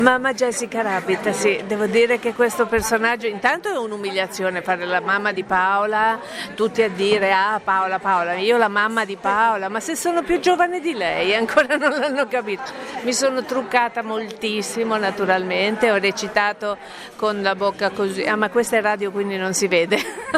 Mamma Jessica Rabbit, sì, devo dire che questo personaggio intanto è un'umiliazione fare la mamma di Paola, tutti a dire Paola, io la mamma di Paola, ma se sono più giovane di lei ancora non l'hanno capito. Mi sono truccata moltissimo naturalmente, ho recitato con la bocca così, ma questa è radio quindi non si vede.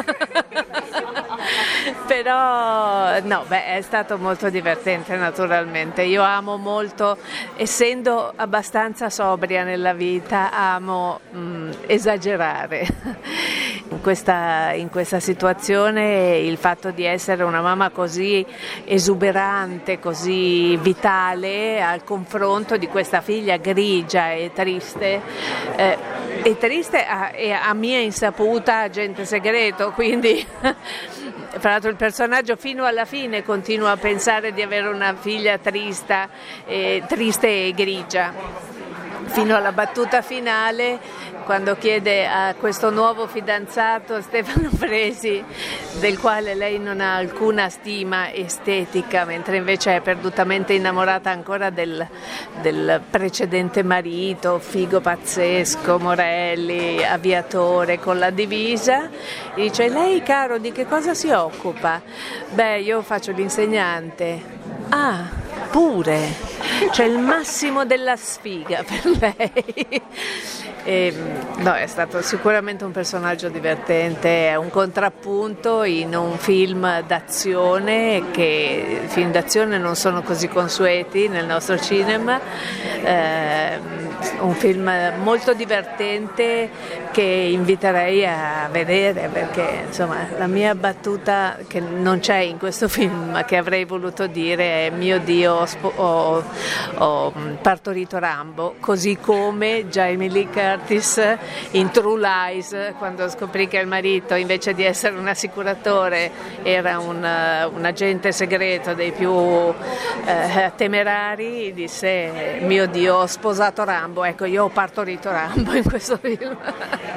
Però no, è stato molto divertente naturalmente, io amo molto, essendo abbastanza sobria nella vita, amo esagerare. In questa situazione il fatto di essere una mamma così esuberante, così vitale al confronto di questa figlia grigia e triste e a mia insaputa agente segreto, quindi tra l'altro il personaggio fino alla fine continua a pensare di avere una figlia triste e grigia, fino alla battuta finale quando chiede a questo nuovo fidanzato Stefano Fresi, del quale lei non ha alcuna stima estetica, mentre invece è perdutamente innamorata ancora del precedente marito, figo pazzesco, Morelli, aviatore con la divisa, e dice: lei caro di che cosa si occupa? Beh, io faccio l'insegnante. Ah, pure, c'è il massimo della sfiga per lei. No, è stato sicuramente un personaggio divertente, è un contrappunto in un film d'azione, che i film d'azione non sono così consueti nel nostro cinema, un film molto divertente che inviterei a vedere, perché insomma la mia battuta che non c'è in questo film ma che avrei voluto dire è: mio Dio, ho partorito Rambo, così come Jamie Lee Curtis in True Lies, quando scoprì che il marito invece di essere un assicuratore era un agente segreto dei più temerari, disse: mio Dio, ho sposato Rambo. Ecco, io ho partorito Rambo in questo film.